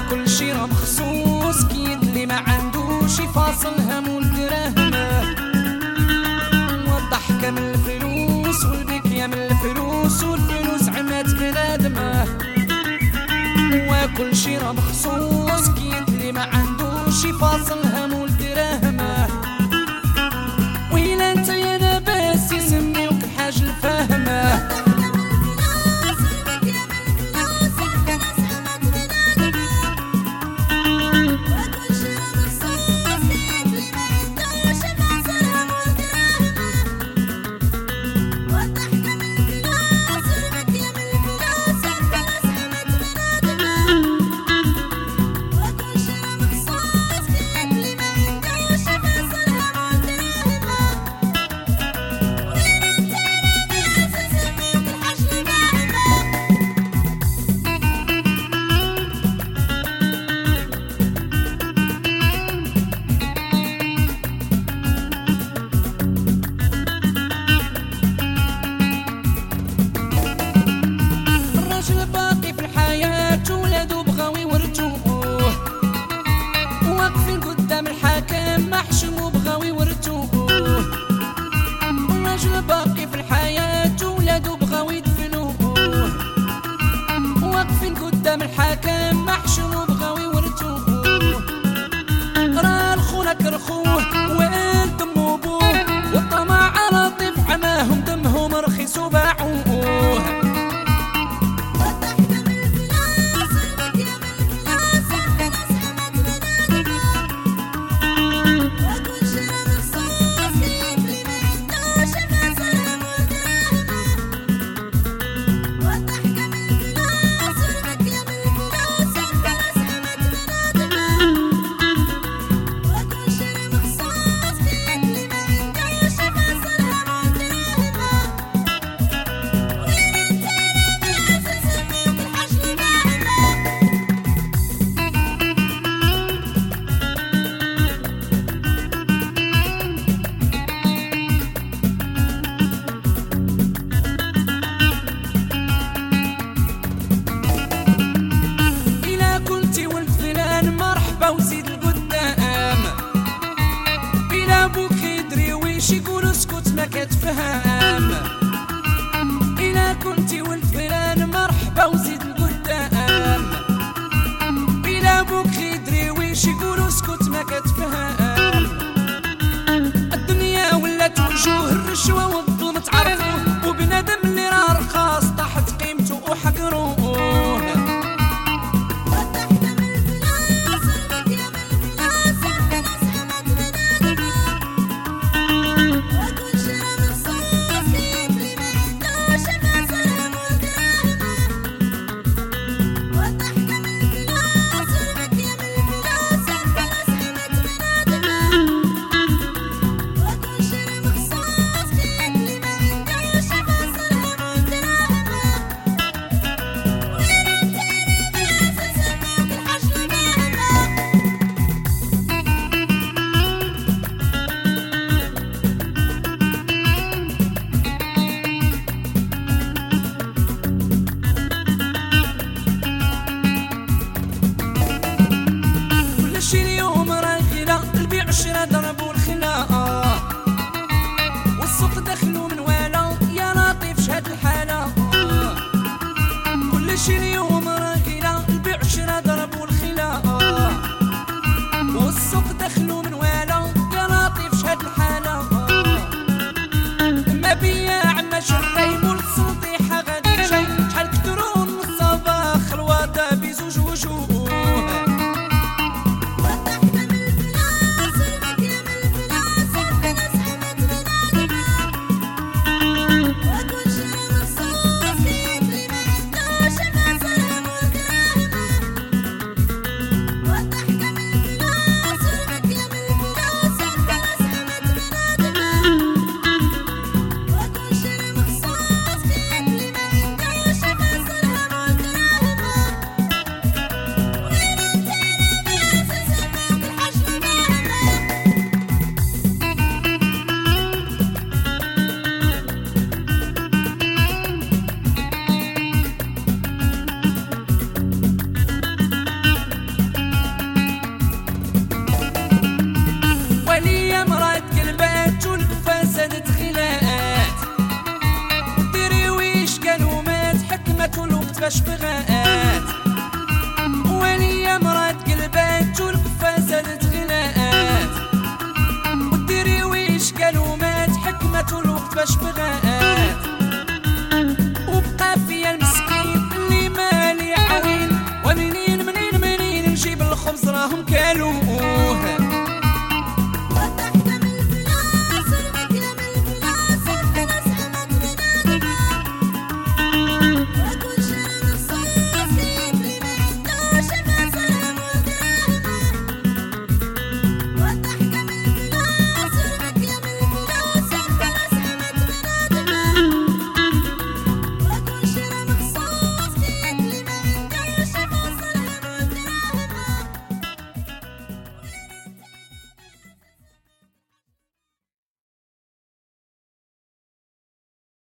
وكل شي راه مخصوص، كيد اللي ما عندوش يفاصل همو لدراهمه، والضحكة من الفلوس والبكية من الفلوس، والفلوس عمات بنادمه، وكل شي راه مخصوص، كيد اللي ما عندوش يفاصل همو لدراهمه، وإلا انت يا لاباس يسميوك الحاج الفاهمه. باقي في الحياة ولادو بغاو يدفنوه، واقفين قدام الحاكم محشوم وبغاو يورثوه، راه الخونا كرخوه وانتم ابوه، والطمع لطيف عماهم دمهم رخيص وباعوه. وزيد القدام بلا بوك يدري ويش يقول اسكت ما كتفهم، إلا كنتي ولد فلان مرحبا وزيد القدام بلا بوك يدري ويش يقول اسكت ما كتفهم، الدنيا ولات وجوه الرشوة والظلم تعرفوه، وبنادم اللي راه رخاص طاحت قيمته وحقروه. العشرة ضربوا الخناقة والسوق دخلوا من والا، يا لطيف شهد الحالة كل شي اليوم راغلة، البيع عشرة ضربوا الخناقة والسوق دخلوا من والا، يا لطيف شهد الحالة ما بياع ما شري مول السلطيحة غادي جاي، شحال كثروا من الصباح الوضع بزوج وجوه. وكل شي مخصوص باش بغاءات وليا مرات قلبات والكفة زادت غناءات وديري ويش قالوا مات حكمة الوقت باش بغاءات